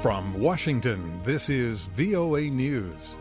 From Washington, this is VOA News.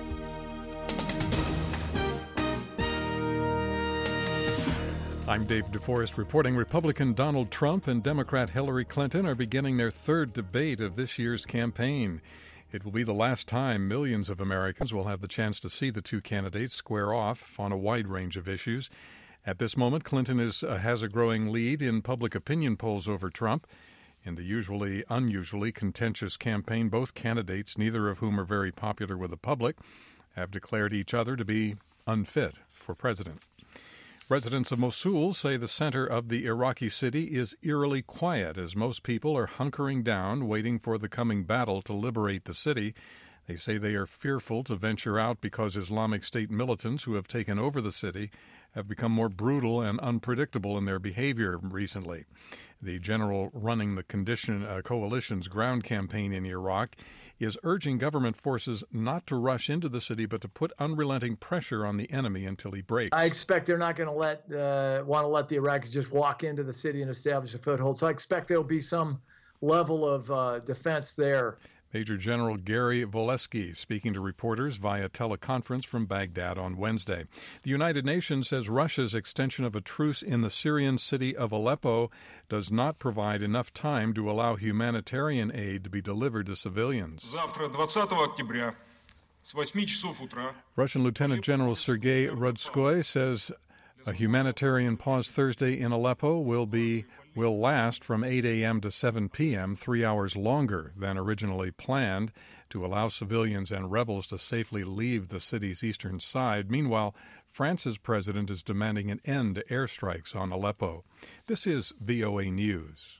I'm Dave DeForest reporting Republican Donald Trump and Democrat Hillary Clinton are beginning their third debate of this year's campaign. It will be the last time millions of Americans will have the chance to see the two candidates square off on a wide range of issues. At this moment, Clinton has a growing lead in public opinion polls over Trump. In the unusually contentious campaign, both candidates, neither of whom are very popular with the public, have declared each other to be unfit for president. Residents of Mosul say the center of the Iraqi city is eerily quiet as most people are hunkering down, waiting for the coming battle to liberate the city. They say they are fearful to venture out because Islamic State militants who have taken over the city have become more brutal and unpredictable in their behavior recently. The general running the coalition's ground campaign in Iraq is urging government forces not to rush into the city, but to put unrelenting pressure on the enemy until he breaks. I expect they're not going to want to let the Iraqis just walk into the city and establish a foothold. So I expect there'll be some level of defense there. Major General Gary Volesky speaking to reporters via teleconference from Baghdad on Wednesday. The United Nations says Russia's extension of a truce in the Syrian city of Aleppo does not provide enough time to allow humanitarian aid to be delivered to civilians. Russian Lieutenant General Sergei Rudskoy says a humanitarian pause Thursday in Aleppo will last from 8 a.m. to 7 p.m., 3 hours longer than originally planned, to allow civilians and rebels to safely leave the city's eastern side. Meanwhile, France's president is demanding an end to airstrikes on Aleppo. This is VOA News.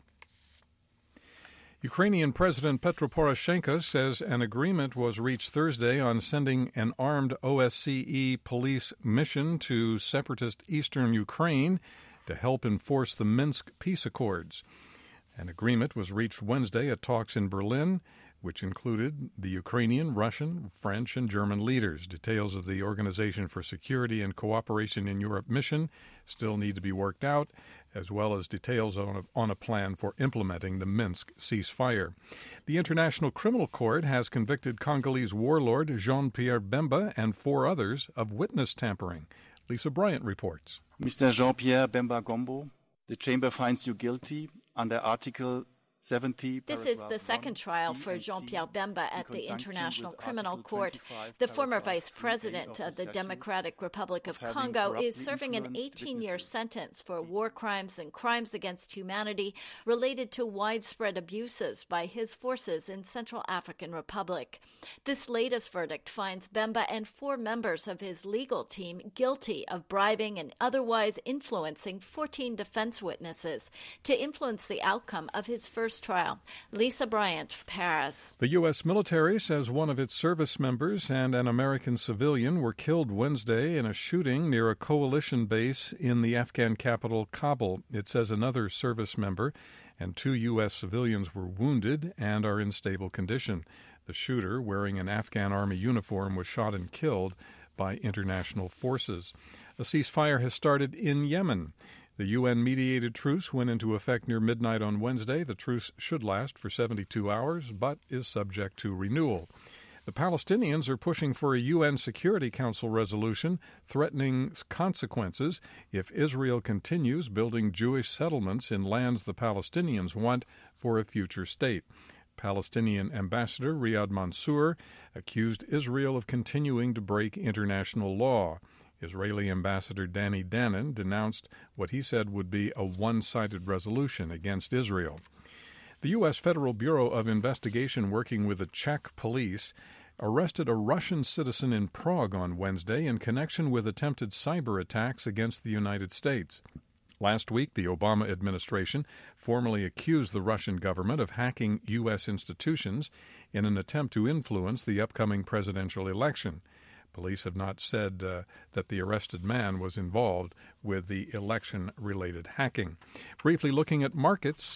Ukrainian President Petro Poroshenko says an agreement was reached Thursday on sending an armed OSCE police mission to separatist eastern Ukraine to help enforce the Minsk peace accords. An agreement was reached Wednesday at talks in Berlin, which included the Ukrainian, Russian, French, and German leaders. Details of the Organization for Security and Cooperation in Europe mission still need to be worked out, as well as details on a plan for implementing the Minsk ceasefire. The International Criminal Court has convicted Congolese warlord Jean-Pierre Bemba and 4 others of witness tampering. Lisa Bryant reports. Mr. Jean-Pierre Bemba Gombo, the chamber finds you guilty under Article 70. This is the second trial for Jean-Pierre Bemba at the International Criminal Court. The former vice president of the Democratic Republic of Congo is serving an 18-year sentence for war crimes and crimes against humanity related to widespread abuses by his forces in Central African Republic. This latest verdict finds Bemba and 4 members of his legal team guilty of bribing and otherwise influencing 14 defense witnesses to influence the outcome of his first trial. Lisa Bryant, Paris. The U.S. military says one of its service members and an American civilian were killed Wednesday in a shooting near a coalition base in the Afghan capital, Kabul. It says another service member and 2 U.S. civilians were wounded and are in stable condition. The shooter, wearing an Afghan army uniform, was shot and killed by international forces. A ceasefire has started in Yemen. The UN-mediated truce went into effect near midnight on Wednesday. The truce should last for 72 hours, but is subject to renewal. The Palestinians are pushing for a UN Security Council resolution threatening consequences if Israel continues building Jewish settlements in lands the Palestinians want for a future state. Palestinian ambassador Riyad Mansour accused Israel of continuing to break international law. Israeli Ambassador Danny Danon denounced what he said would be a one-sided resolution against Israel. The U.S. Federal Bureau of Investigation, working with the Czech police, arrested a Russian citizen in Prague on Wednesday in connection with attempted cyber attacks against the United States. Last week, the Obama administration formally accused the Russian government of hacking U.S. institutions in an attempt to influence the upcoming presidential election. Police have not said that the arrested man was involved with the election-related hacking. Briefly looking at markets,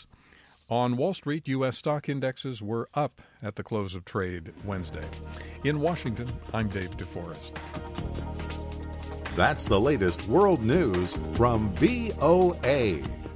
on Wall Street, U.S. stock indexes were up at the close of trade Wednesday. In Washington, I'm Dave DeForest. That's the latest world news from VOA.